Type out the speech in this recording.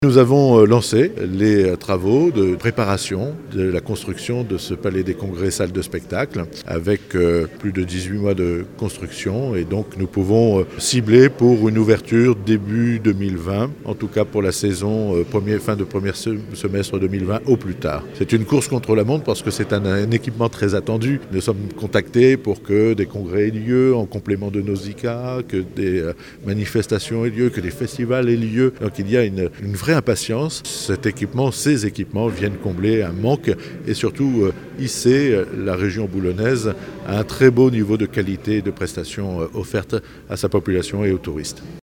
Nous avons lancé les travaux de préparation de la construction de ce palais des congrès salle de spectacle avec plus de 18 mois de construction et donc nous pouvons cibler pour une ouverture début 2020, en tout cas pour la saison fin de premier semestre 2020 au plus tard. C'est une course contre la montre parce que c'est un équipement très attendu. Nous sommes contactés pour que des congrès aient lieu en complément de Nausicaa, que des manifestations aient lieu, que des festivals aient lieu. Donc il y a une vraie impatience. Ces équipements viennent combler un manque et surtout hisser la région boulonnaise à un très beau niveau de qualité et de prestations offertes à sa population et aux touristes.